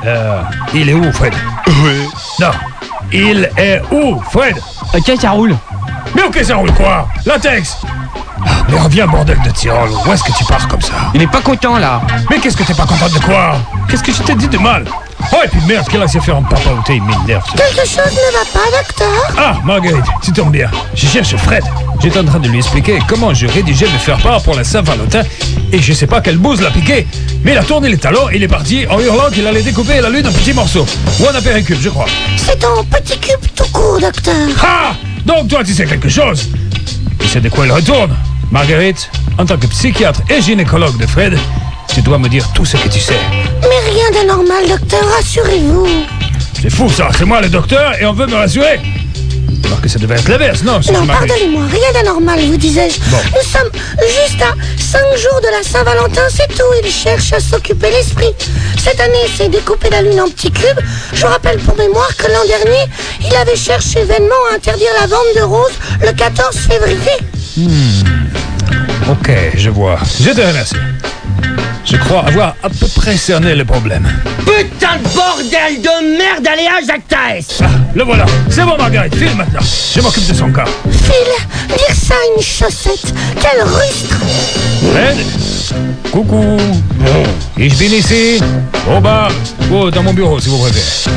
Il est où, Fred? Oui. Non. Il est où, Fred? Ok, ça roule. Mais ok, ça roule quoi? Latex! Mais reviens, bordel de Tyrol. Où est-ce que tu pars comme ça? Il est pas content, là. Mais qu'est-ce que t'es pas content de quoi? Qu'est-ce que je t'ai dit de mal? Oh, et puis merde, qu'elle a essayé de faire un papaouté, il m'énerve. Quelque chose ne va pas, docteur? Ah, Marguerite, tu tombes bien. Je cherche Fred. J'étais en train de lui expliquer comment je rédigeais mes faire-part pour la Saint-Valentin et je sais pas quelle bouse l'a piqué. Mais il a tourné les talons et il est parti en hurlant qu'il allait découper la lune en petits morceaux. Ou en apéricube, je crois. C'est en petit cube tout court, docteur. Ah! Donc toi, tu sais quelque chose. Tu sais de quoi il retourne? Marguerite, en tant que psychiatre et gynécologue de Fred, tu dois me dire tout ce que tu sais. Mais rien d'anormal, docteur, rassurez-vous. C'est fou ça, c'est moi le docteur et on veut me rassurer. Alors que ça devait être l'inverse, non? Non, pardonnez-moi, rien d'anormal, vous disais-je. Bon. Nous sommes juste à 5 jours de la Saint-Valentin, c'est tout. Il cherche à s'occuper l'esprit. Cette année, c'est découper la lune en petits cubes. Je rappelle pour mémoire que l'an dernier, il avait cherché vainement à interdire la vente de roses le 14 février. Ok, je vois. Je te remercie. Je crois avoir à peu près cerné le problème. Putain de bordel de merde, Aléa Jacques. Ah, le voilà. C'est bon, Marguerite, file maintenant. Je m'occupe de son cas. Phil, dire ça à une chaussette. Quel rustre. Fred? Coucou. Ich bin ici, au bar, ou dans mon bureau, si vous préférez.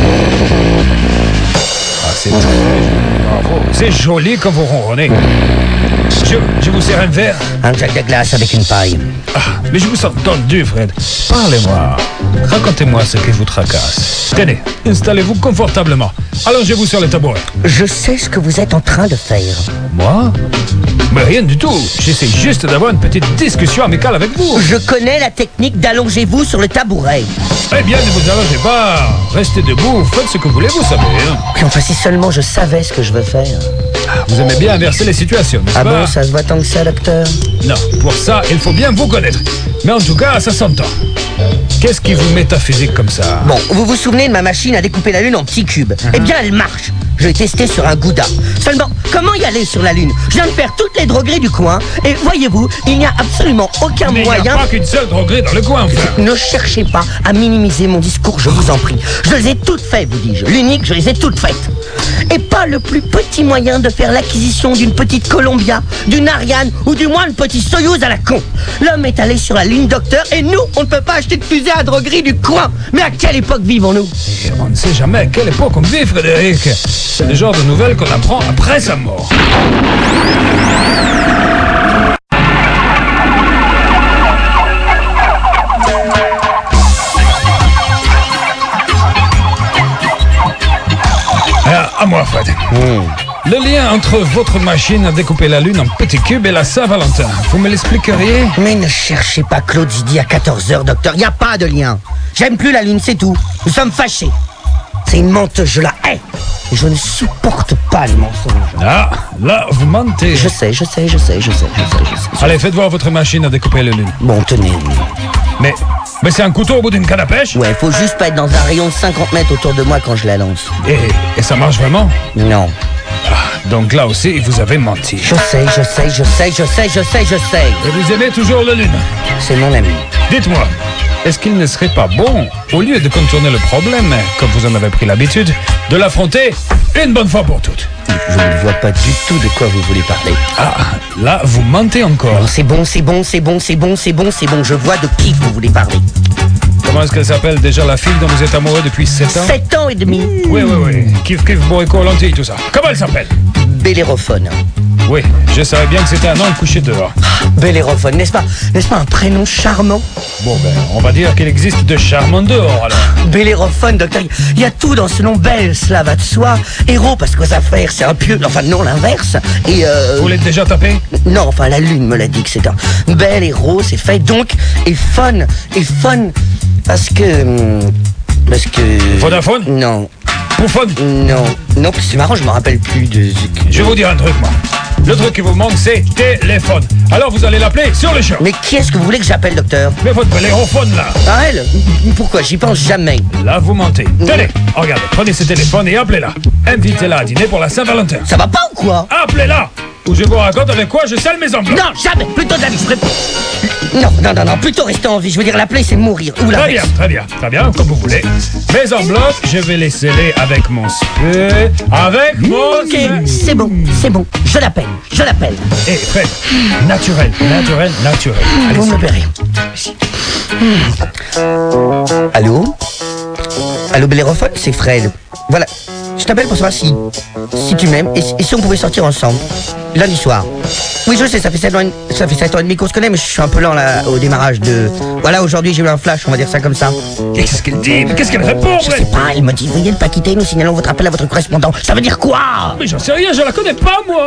Ah, c'est très... Bravo. C'est joli quand vous ronronnez. Je vous sers un verre. Un jack de glace avec une paille. Ah, mais je vous sens tendu, Fred. Parlez-moi. Racontez-moi ce qui vous tracasse. Tenez, installez-vous confortablement. Allongez-vous sur le tabouret. Je sais ce que vous êtes en train de faire. Moi? Mais rien du tout. J'essaie juste d'avoir une petite discussion amicale avec vous. Je connais la technique d'allongez-vous sur le tabouret. Eh bien, ne vous allongez pas. Restez debout. Faites ce que vous voulez, vous savez. Hein. Puis enfin, si seulement je savais ce que je veux faire. Vous aimez bien inverser les situations, n'est-ce Ah pas? bon, ça se voit tant que ça, docteur? Non, pour ça, il faut bien vous connaître. Mais en tout cas, ça s'entend. Qu'est-ce qui vous métaphysique comme ça? Bon, vous vous souvenez de ma machine à découper la lune en petits cubes? Eh bien, elle marche. Je l'ai testée sur un gouda. Seulement, comment y aller sur la lune? Je viens de faire toutes les drogueries du coin et voyez-vous, il n'y a absolument aucun Mais moyen... il n'y a pas qu'une seule droguerie dans le coin, enfin. Ne cherchez pas à minimiser mon discours, je vous en prie. Je les ai toutes faites, vous dis-je. L'unique, je les ai toutes faites. Et pas le plus petit moyen de faire l'acquisition d'une petite Columbia, d'une Ariane ou du moins une petite Soyouz à la con. L'homme est allé sur la lune, docteur, et nous, on ne peut pas acheter de fusée à droguerie du coin. Mais à quelle époque vivons-nous? Et on ne sait jamais à quelle époque on vit, Frédéric. C'est le genre de nouvelles qu'on apprend après sa mort. À moi, Fred. Le lien entre votre machine à découper la lune en petits cubes et la Saint-Valentin, vous me l'expliqueriez? Mais ne cherchez pas Claude Zidi à 14h, docteur. Il n'y a pas de lien. J'aime plus la lune, c'est tout. Nous sommes fâchés. C'est une menteuse, je la hais. Et je ne supporte pas les mensonges. Ah, là, vous mentez. Je sais. Allez, faites voir votre machine à découper la lune. Bon, tenez. Mais c'est un couteau au bout d'une canne à pêche? Ouais, faut juste pas être dans un rayon de 50 mètres autour de moi quand je la lance. Et ça marche vraiment? Non. Ah, donc là aussi, vous avez menti. Je sais. Et vous aimez toujours la lune? C'est mon ami. Dites-moi, est-ce qu'il ne serait pas bon, au lieu de contourner le problème, comme vous en avez pris l'habitude, de l'affronter une bonne fois pour toutes? Je ne vois pas du tout de quoi vous voulez parler. Ah, là, vous mentez encore. Non, c'est bon. Je vois de qui vous voulez parler. Comment est-ce qu'elle s'appelle déjà la fille dont vous êtes amoureux depuis 7 ans? 7 ans et demi. Oui. Kiff, bourrico, lentilles, tout ça. Comment elle s'appelle? Bellérophone. Oui, je savais bien que c'était un nom couché dehors. Bellérophone, n'est-ce pas un prénom charmant? Bon, on va dire qu'il existe de charmants dehors, alors. Bellérophone, docteur, il y a tout dans ce nom. Belle, cela va de soi. Héros, parce qu'aux affaires, c'est un pieu. Enfin, non, l'inverse. Et Vous l'êtes déjà tapé? Non, enfin, la lune me l'a dit que c'est un bel héros, c'est fait. Donc, et fun. Parce que... Vodafone? Non. Bouffon? Non, c'est marrant, je me rappelle plus de... Je vais vous dire un truc, moi. Le truc qui vous manque, c'est téléphone. Alors vous allez l'appeler sur le champ. Mais qui est-ce que vous voulez que j'appelle, docteur? Mais votre téléphone, là. Ah, elle? Pourquoi? J'y pense jamais. Là, vous mentez. Tenez, regardez, prenez ce téléphone et appelez-la. Invitez-la à dîner pour la Saint-Valentin. Ça va pas ou quoi? Appelez-la! ou je vous raconte avec quoi je scelle mes enveloppes. Non, jamais. Plutôt de la vie. Non. Plutôt rester en vie. Je veux dire, la plaie, c'est mourir. Ou la Très bien, comme vous voulez. Mes enveloppes, je vais les sceller avec mon spé. Avec mon... Ok, c'est bon. Je l'appelle. Eh, Fred, naturel. Allez, Vous me verrez. Allô, Bellérophone, c'est Fred. Voilà, je t'appelle pour savoir si tu m'aimes et si on pouvait sortir ensemble lundi soir. Oui, je sais, ça fait 7 ans et demi qu'on se connaît, mais je suis un peu lent là au démarrage de... Voilà, aujourd'hui j'ai eu un flash, on va dire ça comme ça. Qu'est-ce qu'elle dit? Qu'est-ce qu'elle répond, Je Fred? sais pas, elle me dit, veuillez ne pas quitter, nous signalons votre appel à votre correspondant. Ça veut dire quoi? Mais j'en sais rien, je la connais pas, moi.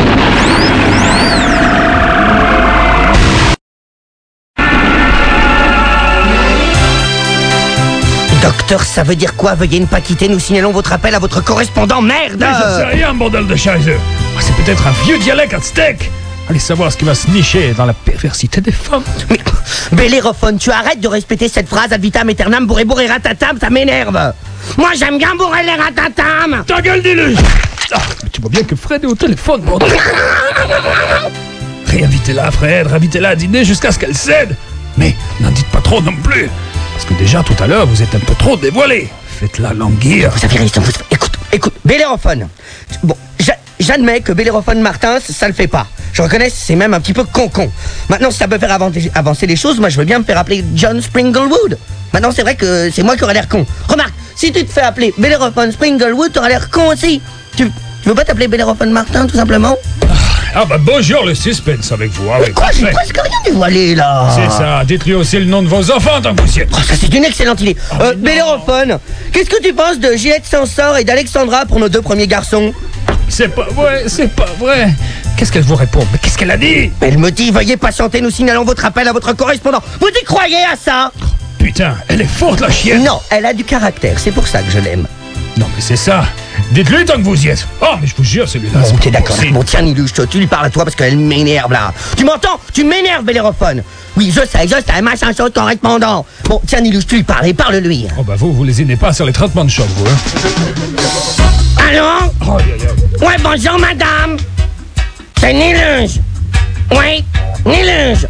Docteur, ça veut dire quoi? Veuillez ne pas quitter, nous signalons votre appel à votre correspondant. Merde! Mais j'en sais rien, bordel de chaise. C'est peut-être un vieux dialecte aztèque. Allez savoir ce qui va se nicher dans la perversité des femmes. Mais, Bellérophone, tu arrêtes de répéter cette phrase ad vitam aeternam, bourré bourré ratatam, ça m'énerve. Moi j'aime bien bourrer les ratatam. Ta gueule, dis-le. Mais tu vois bien que Fred est au téléphone, bordel. Réinvitez-la, Fred, réinvitez-la à dîner jusqu'à ce qu'elle cède. Mais n'en dites pas trop non plus. Parce que déjà, tout à l'heure, vous êtes un peu trop dévoilé. Faites-la languir. Vous avez raison, écoute, Bellérophone. Bon, j'admets que Bellérophone Martin, ça le fait pas. Je reconnais, c'est même un petit peu con-con. Maintenant, si ça peut faire avancer les choses, moi je veux bien me faire appeler John Springlewood. Maintenant, c'est vrai que c'est moi qui aurais l'air con. Remarque, si tu te fais appeler Bellérophone Springlewood, t'auras l'air con aussi. Tu veux pas t'appeler Bellérophone Martin, tout simplement? Ah bah bonjour le suspense avec vous. Ah, Quoi, j'ai presque rien dévoilé là. C'est ça, dites-lui aussi le nom de vos enfants tant que vous y êtes. Oh, ça c'est une excellente idée. Bellérophone, qu'est-ce que tu penses de Gillette Sansor et d'Alexandra pour nos 2 premiers garçons? C'est pas vrai. Qu'est-ce qu'elle vous répond? Mais qu'est-ce qu'elle a dit? Elle me dit, veuillez patienter, nous signalons votre appel à votre correspondant. Vous y croyez à ça? Putain, elle est forte la chienne. Non, elle a du caractère, c'est pour ça que je l'aime. Non mais c'est ça. Dites-lui tant que vous y êtes. Oh mais je vous jure, celui-là. Bon, c'est t'es pas d'accord. possible. Bon, tiens, Nilouche, tu lui parles à toi parce qu'elle m'énerve là. Tu m'entends? Tu m'énerves, Bellérophone. Oui, je sais, machin chose correspondant. Bon, tiens, Nilouche, tu lui parles et parle-lui. Oh bah vous lésinez pas sur les traitements de choc, vous, hein. Allô? Oh, aïe, aïe, aïe. Ouais, bonjour, madame. C'est Nilouche. Oui, Nilouche.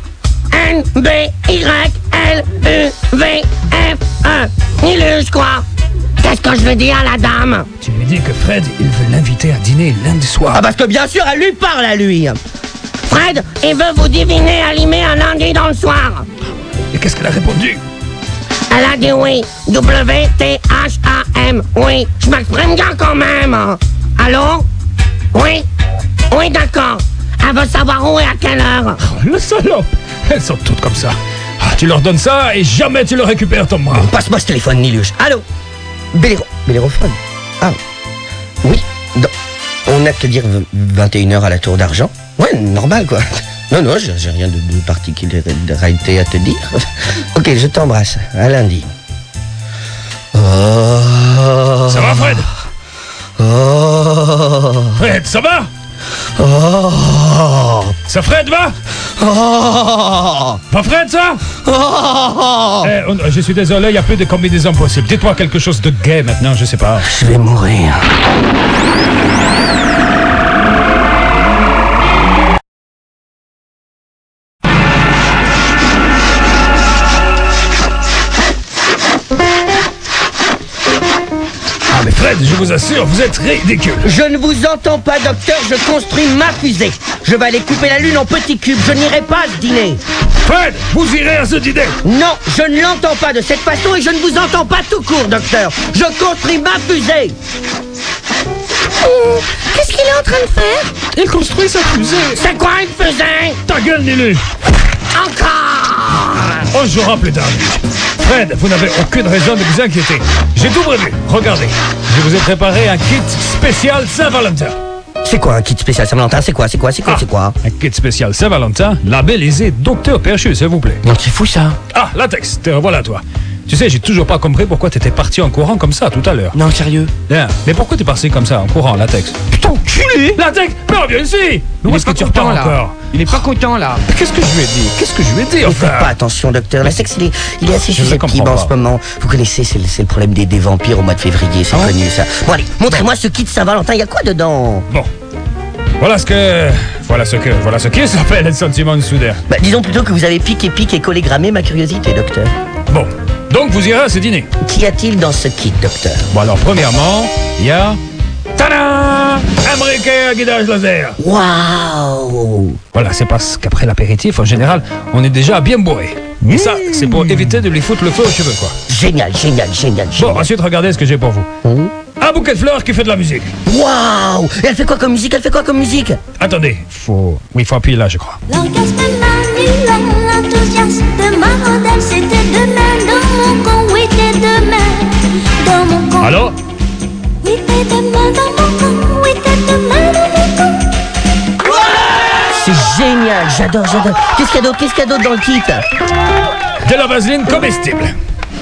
N-B-Y-L-U-V-F-E. Nilouche, quoi? Qu'est-ce que je veux dire à la dame? Tu lui dis que Fred, il veut l'inviter à dîner lundi soir. Ah, parce que bien sûr, elle lui parle à lui. Fred, il veut vous diviner à limer un lundi dans le soir. Et qu'est-ce qu'elle a répondu? Elle a dit oui. W-T-H-A-M. Oui, je m'exprime bien quand même. Allô? Oui? Oui, d'accord. Elle veut savoir où et à quelle heure. Oh, le salope. Elles sont toutes comme ça. Ah, tu leur donnes ça et jamais tu le récupères, ton bras. Passe-moi ce téléphone, Nilouche. Allô? Bellérophone. Ah, oui. On a que te dire 21h à la Tour d'Argent. Ouais, normal, quoi. Non, j'ai rien de particularité à te dire. Ok, je t'embrasse. À lundi. Oh. Ça va, Fred? Oh. Fred, ça va? Oh. Ça, Fred, va? Oh. Pas Fred, ça? Oh. Je suis désolé, il n'y a plus de combinaisons possibles. Dites-moi quelque chose de gay maintenant, je sais pas. Je vais mourir. Mais Fred, je vous assure, vous êtes ridicule. Je ne vous entends pas, docteur, je construis ma fusée. Je vais aller couper la lune en petits cubes, je n'irai pas à ce dîner. Fred, vous irez à ce dîner. Non, je ne l'entends pas de cette façon et je ne vous entends pas tout court, docteur. Je construis ma fusée. Qu'est-ce qu'il est en train de faire? Il construit sa fusée. C'est quoi une fusée? Ta gueule, Nilu. Encore. On jouera plus tard. Fred, vous n'avez aucune raison de vous inquiéter. J'ai tout prévu. Regardez, je vous ai préparé un kit spécial Saint-Valentin. C'est quoi un kit spécial Saint-Valentin? C'est quoi? Un kit spécial Saint-Valentin, labellisé Docteur Perchu, s'il vous plaît. Non, c'est fou ça. Ah, latex, te revoilà toi. Tu sais, j'ai toujours pas compris pourquoi t'étais parti en courant comme ça tout à l'heure. Non, sérieux. Bien, mais pourquoi t'es parti comme ça en courant, latex? Putain, enculé! Latex, mais reviens ici. Où est-ce que tu repars encore? Il est pas content là. Qu'est-ce que je lui ai dit? Ne faites pas attention, docteur. La sexe, il est assez Je ne susceptible comprends en pas. ce moment. Vous connaissez, c'est le problème des vampires au mois de février, c'est connu ça. Bon allez, montrez-moi ce kit Saint-Valentin, il y a quoi dedans? Bon, Voilà ce qui s'appelle un sentiment soudain. Bah, disons plutôt que vous avez piqué et collégrammé ma curiosité, docteur. Bon, donc vous irez à ce dîner. Qu'y a-t-il dans ce kit, docteur? Bon alors, premièrement, il y a... Tada! Un briquet à guidage laser. Waouh! Voilà, c'est parce qu'après l'apéritif, en général, on est déjà bien bourré. Et ça, c'est pour éviter de lui foutre le feu aux cheveux, quoi. Génial. Bon, ensuite, regardez ce que j'ai pour vous. Un bouquet de fleurs qui fait de la musique. Waouh! Et elle fait quoi comme musique? Attendez, faut appuyer là, je crois. L'orgasme manuel, l'enthousiasme de ma rondelle, c'était demain dans mon con, oui, t'es demain dans mon con. Allô? Oui, t'es demain dans mon con, oui, t'es demain dans mon con. C'est génial, j'adore. Qu'est-ce qu'il y a d'autre dans le kit? De la vaseline comestible.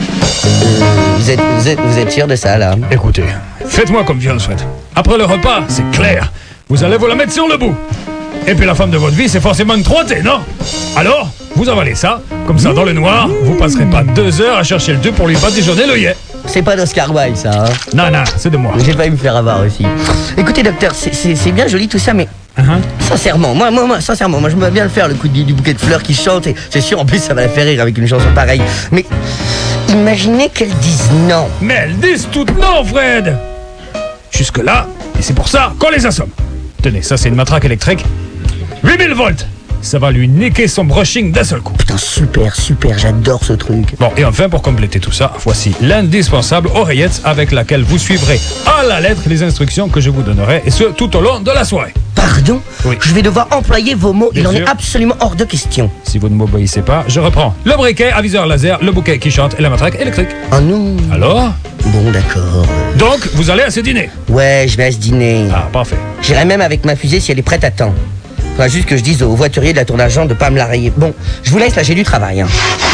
Vous êtes sûr de ça, là? Écoutez, faites-moi confiance, Fred. Après le repas, c'est clair. Vous allez vous la mettre sur le bout. Et puis la femme de votre vie, c'est forcément une trottée, non? Alors, vous avalez ça, comme ça dans le noir, vous passerez pas 2 heures à chercher le dieu pour lui badigeonner l'œillet. C'est pas d'Oscar Wilde, ça, hein? Non, c'est de moi. J'ai failli me faire avoir aussi. Écoutez, docteur, c'est bien joli tout ça, mais... Sincèrement, moi, je me vois bien le faire, le coup du bouquet de fleurs qui chante, et c'est sûr, en plus, ça va la faire rire avec une chanson pareille. Mais imaginez qu'elles disent non. Mais elles disent toutes non, Fred. Jusque-là, et c'est pour ça qu'on les assomme. Tenez, ça c'est une matraque électrique. 8000 volts. Ça va lui niquer son brushing d'un seul coup. Putain, super, j'adore ce truc. Bon, et enfin, pour compléter tout ça, voici l'indispensable oreillette avec laquelle vous suivrez à la lettre les instructions que je vous donnerai, et ce, tout au long de la soirée. Pardon? Oui. Je vais devoir employer vos mots, Bien il en sûr. est absolument hors de question. Si vous ne m'obéissez pas, je reprends le briquet, aviseur laser, le bouquet qui chante et la matraque électrique. Oh non. Alors? Bon, d'accord. Donc, vous allez à ce dîner? Ouais, je vais à ce dîner. Ah, parfait. J'irai même avec ma fusée si elle est prête à temps. Faudra juste que je dise au voiturier de la tour d'argent de pas me la rayer. Bon, je vous laisse, là, j'ai du travail.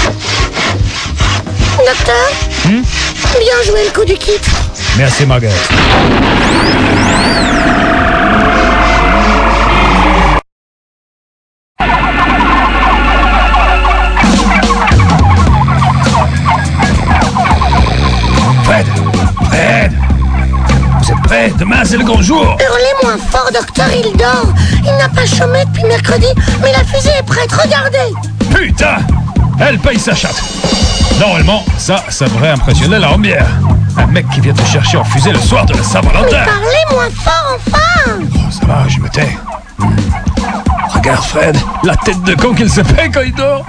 Docteur, bien joué le coup du kit. Merci, Margaret. Fred, vous êtes prêts? Demain, c'est le grand jour. Hurlez moins fort, docteur, il dort. Il n'a pas chômé depuis mercredi, mais la fusée est prête, regardez. Putain, elle paye sa chatte. Normalement, ça devrait impressionner la rombière. Un mec qui vient te chercher en fusée le soir de la Mais Saint-Valentin. parlez moins fort, enfin. Oh, ça va, je me tais. Regarde, Fred, la tête de con qu'il se fait quand il dort.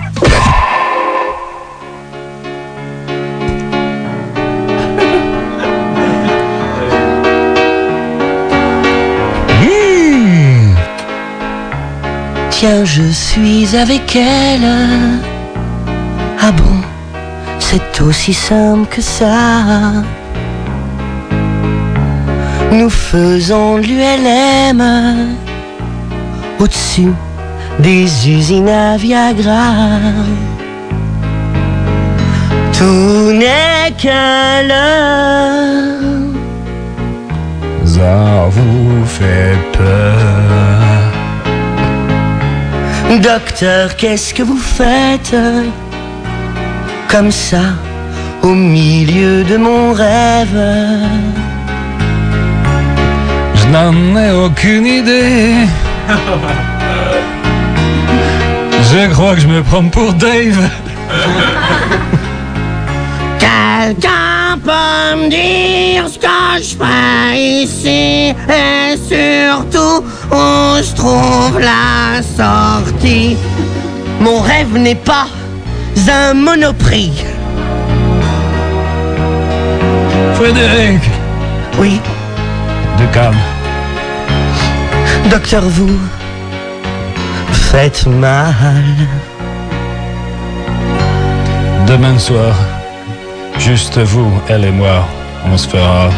Tiens, je suis avec elle. Ah bon, c'est aussi simple que ça. Nous faisons l'ULM au-dessus des usines à Viagra. Tout n'est qu'un leurre. Ça vous fait peur. Docteur, qu'est-ce que vous faites? Comme ça, au milieu de mon rêve. Je n'en ai aucune idée. Je crois que je me prends pour Dave. Quelqu'un peut me dire ce que je fais ici et surtout où se trouve la sortie. Mon rêve n'est pas un monoprix. Frédéric. Oui, De calme. docteur, vous faites mal. Demain soir, juste vous, elle et moi, on se fera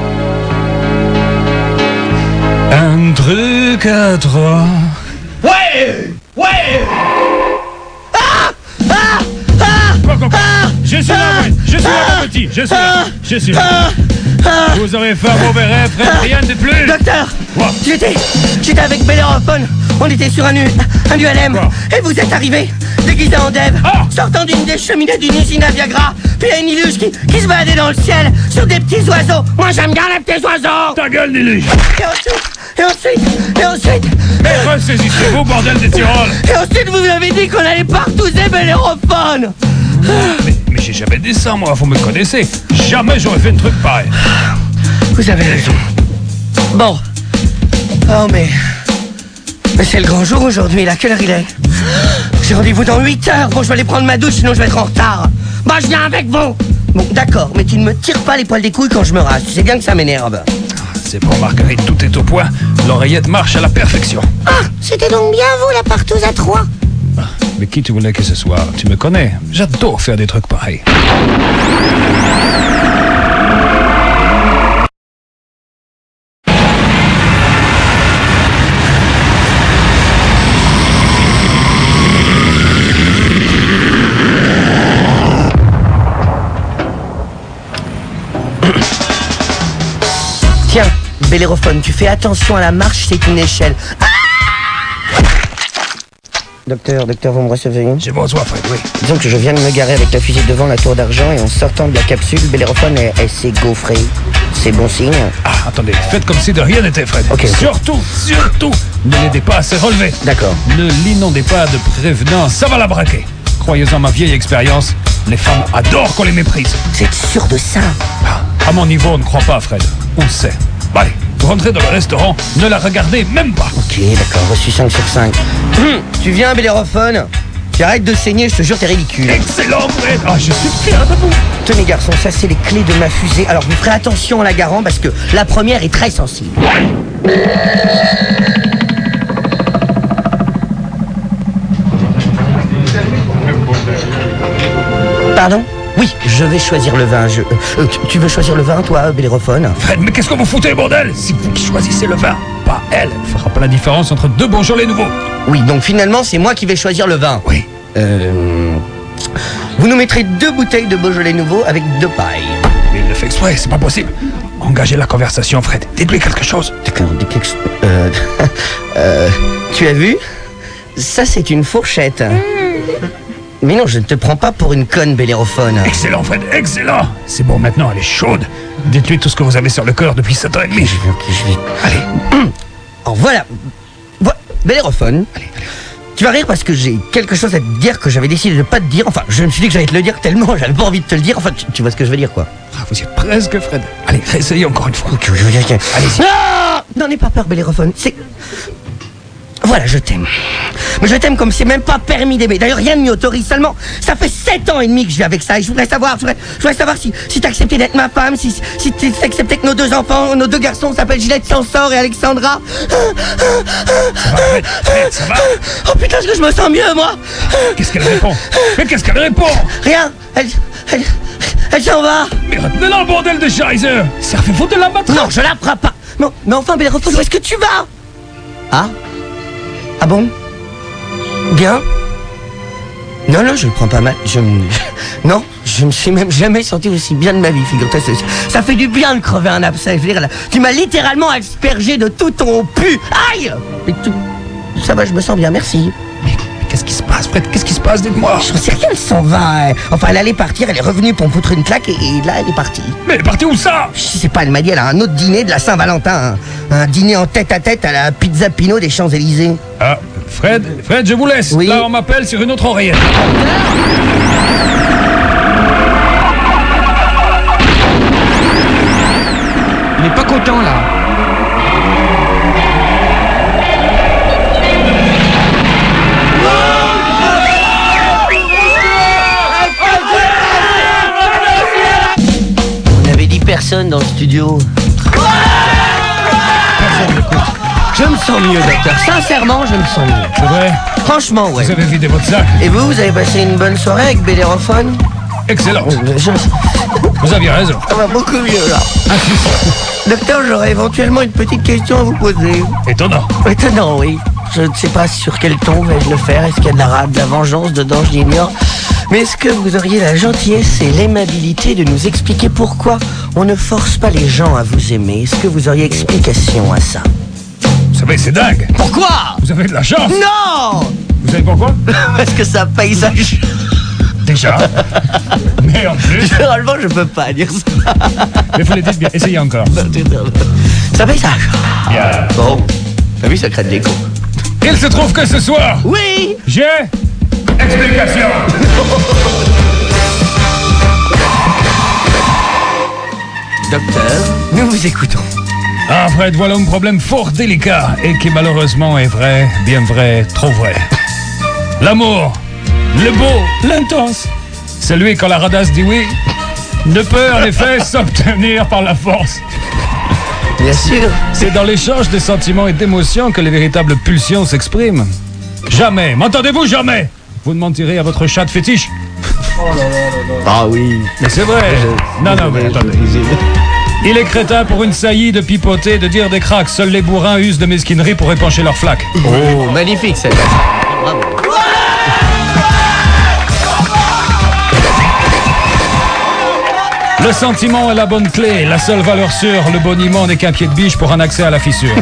un truc à trois. Ouais. Quoi. Je suis là, Fred. Je suis là, mon petit. Je suis là. Vous aurez fait un mauvais rêve, Fred, rien de plus. Docteur, Quoi? j'étais avec Bellérophon. On était sur un ULM. Quoi? Et vous êtes arrivé, déguisé en Dev, Ah! sortant d'une des cheminées d'une usine à Viagra. Puis il y a une illuge qui se baladait dans le ciel sur des petits oiseaux. Moi j'aime bien les petits oiseaux. Ta gueule, Niluge. Et ensuite, Et ressaisissez-vous, bordel de Tyrol. vous m'avez dit qu'on allait partouzer Bellérophon. Mais j'ai jamais dit ça, moi, vous me connaissez. Jamais j'aurais fait un truc pareil. Vous avez raison. Bon. Oh mais c'est le grand jour aujourd'hui, là. Quelle heure il est? J'ai rendez-vous dans 8 heures. Bon, je vais aller prendre ma douche, sinon je vais être en retard. Bah, je viens avec vous. Bon, d'accord, mais tu ne me tires pas les poils des couilles quand je me rase. Tu sais bien que ça m'énerve. C'est pour Marguerite, tout est au point. L'oreillette marche à la perfection. Ah, c'était donc bien vous, la partouze à 3. Mais qui tu voulais que ce soit? Tu me connais. J'adore faire des trucs pareils. Tiens, Bellérophon, tu fais attention à la marche, c'est une échelle. Ah Docteur, vous me recevez? J'ai besoin, Fred, oui. Disons que je viens de me garer avec la fusée devant la tour d'argent et en sortant de la capsule, Bellérophon s'est gaufré. C'est bon signe? Ah, attendez, faites comme si de rien n'était, Fred. Ok. Surtout, ne l'aidez pas à se relever. D'accord. Ne l'inondez pas de prévenants, ça va la braquer. Croyez-en ma vieille expérience, les femmes adorent qu'on les méprise. Vous êtes sûr de ça? Ah, à mon niveau, on ne croit pas, Fred. On le sait. Allez, vous rentrez dans le restaurant, ne la regardez même pas. Ok, d'accord, reçu 5 sur 5. Tu viens, Bellérophon? Tu arrêtes de saigner, je te jure, t'es ridicule. Excellent, Fred. Ah, je suis fier de vous. Tenez, garçon, ça c'est les clés de ma fusée. Alors vous ferez attention en la garant parce que la première est très sensible. Pardon? Oui, je vais choisir le vin. Tu veux choisir le vin, toi, Bellérophon? Fred, mais qu'est-ce que vous foutez, bordel? C'est vous qui choisissez le vin, pas elle. Elle fera pas la différence entre deux Beaujolais nouveaux. Oui, donc finalement, c'est moi qui vais choisir le vin. Oui. Vous nous mettrez 2 bouteilles de Beaujolais nouveau avec 2 pailles. Mais il le fait exprès, c'est pas possible. Engagez la conversation, Fred. Dites-lui quelque chose. D'accord, tu as vu? Ça, c'est une fourchette. Mais non, je ne te prends pas pour une conne, Bellérophon. Excellent, Fred, excellent. C'est bon, maintenant, elle est chaude. Dites-lui tout ce que vous avez sur le cœur depuis 7 ans et demi. Ok, je vais... Allez. Oh, voilà. Bellérophon. Tu vas rire parce que j'ai quelque chose à te dire que j'avais décidé de ne pas te dire. Enfin, je me suis dit que j'allais te le dire tellement, j'avais pas envie de te le dire. Enfin, tu vois ce que je veux dire, quoi. Ah, vous y êtes presque, Fred. Allez, essayez encore une fois. Ok, je veux dire que... Allez-y. Ah, n'en aie pas peur, Bellérophon. C'est... Voilà, je t'aime. Mais je t'aime comme c'est même pas permis d'aimer. D'ailleurs, rien ne m'y autorise. Seulement, ça fait 7 ans et demi que je vis avec ça. Et je voudrais savoir si t'acceptais d'être ma femme, si t'acceptais que nos 2 enfants, nos 2 garçons s'appellent Gillette Sansor et Alexandra. Ça va, Fred, ça va. Oh putain, est-ce que je me sens mieux, moi? Qu'est-ce qu'elle répond? Mais qu'est-ce qu'elle répond? Rien. Elle s'en va. Mais retenez-la, bordel de Scheiser. Servez-vous de la matraque. Non, je la frappe pas. Non, mais enfin, Bellérophon, où est-ce que tu vas? Ah? Ah bon? Bien? Non, je le prends pas mal. Non, je me suis même jamais senti aussi bien de ma vie, figure-toi. Ça fait du bien de crever un abcès. Je veux dire, là, tu m'as littéralement aspergé de tout ton pu. Aïe! Mais ça va, je me sens bien, merci. Mais qu'est-ce qui se passe, Fred? Qu'est-ce qui se passe? Dites-moi. Je sais rien, elle s'en va. Enfin, elle allait partir, elle est revenue pour me foutre une claque et là, elle est partie. Mais elle est partie où ça? Je sais pas, elle m'a dit, elle a un autre dîner de la Saint-Valentin. Un dîner en tête-à-tête à la Pizza Pino des Champs-Élysées. Ah, Fred, je vous laisse. Oui. Là, on m'appelle sur une autre oreillette. Il est pas content là. On avait dit personne dans le studio. Personne n'écoute. Je me sens mieux, docteur. Sincèrement, je me sens mieux. C'est vrai? Franchement, ouais. Vous avez vidé votre sac? Et vous avez passé une bonne soirée avec Bellérophon? Excellent. Vous aviez raison. Ça va beaucoup mieux, là. Insiste. Docteur, j'aurais éventuellement une petite question à vous poser. Étonnant. Étonnant, oui. Je ne sais pas sur quel ton vais-je le faire. Est-ce qu'il y a de la vengeance dedans, je l'ignore. Mais est-ce que vous auriez la gentillesse et l'aimabilité de nous expliquer pourquoi On ne force pas les gens à vous aimer. Est-ce que vous auriez explication à ça? Vous savez, c'est dingue. Pourquoi? Vous avez de la chance. Non. Vous savez pourquoi? Parce que ça paysage. Déjà. Mais en plus... Généralement, je peux pas dire ça. Mais vous le dites bien. Essayez encore. Ça paysage. Bien. Bon, t'as vu, ça crée de l'écho. Il se trouve que ce soir, Oui. j'ai... explication. Docteur, nous vous écoutons. Ah, Fred, voilà un problème fort délicat et qui malheureusement est vrai, bien vrai, trop vrai. L'amour, le beau, l'intense, celui quand la radasse dit oui, ne peut en effet s'obtenir par la force. Bien sûr. C'est dans l'échange des sentiments et d'émotions que les véritables pulsions s'expriment. Jamais, m'entendez-vous, jamais, vous ne mentirez à votre chat de fétiche. Ah oui. Mais c'est vrai. Non, mais attendez. Il est crétin pour une saillie de pipoter, de dire des cracks. Seuls les bourrins usent de mesquinerie pour épancher leurs flaques. Oh, magnifique celle-là. Bravo. Le sentiment est la bonne clé, la seule valeur sûre. Le boniment n'est qu'un pied de biche pour un accès à la fissure.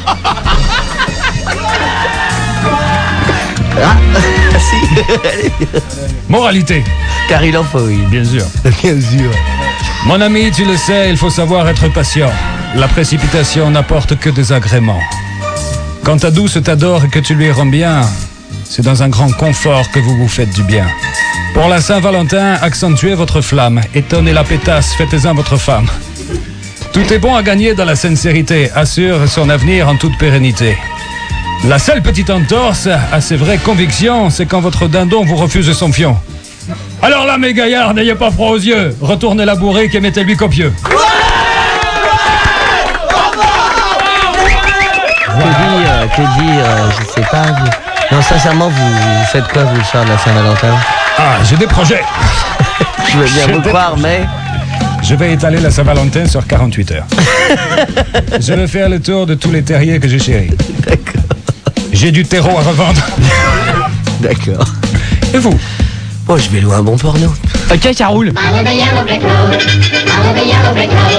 Ah, si. Moralité. Car il en faut, oui. Bien sûr. Bien sûr. Mon ami, tu le sais, il faut savoir être patient. La précipitation n'apporte que des agréments. Quand ta douce t'adore et que tu lui rends bien, c'est dans un grand confort que vous vous faites du bien. Pour la Saint-Valentin, accentuez votre flamme. Étonnez la pétasse, faites-en votre femme. Tout est bon à gagner dans la sincérité. Assure son avenir en toute pérennité. La seule petite entorse à ses vraies convictions, c'est quand votre dindon vous refuse son fion. Alors là, mes gaillards, n'ayez pas froid aux yeux. Retournez la bourrique et mettez-lui copieux. Que dire, je sais pas. Non, sincèrement, vous faites quoi, vous, le soir de la Saint-Valentin? Ah, j'ai des projets. Je veux bien vous croire, mais... Je vais étaler la Saint-Valentin sur 48 heures. Je vais faire le tour de tous les terriers que j'ai chéris. D'accord. J'ai du terreau à revendre. D'accord. Et vous? Bon, je vais louer un bon porno. Ok, ça roule. I live a yellow brick road. I live a yellow brick road.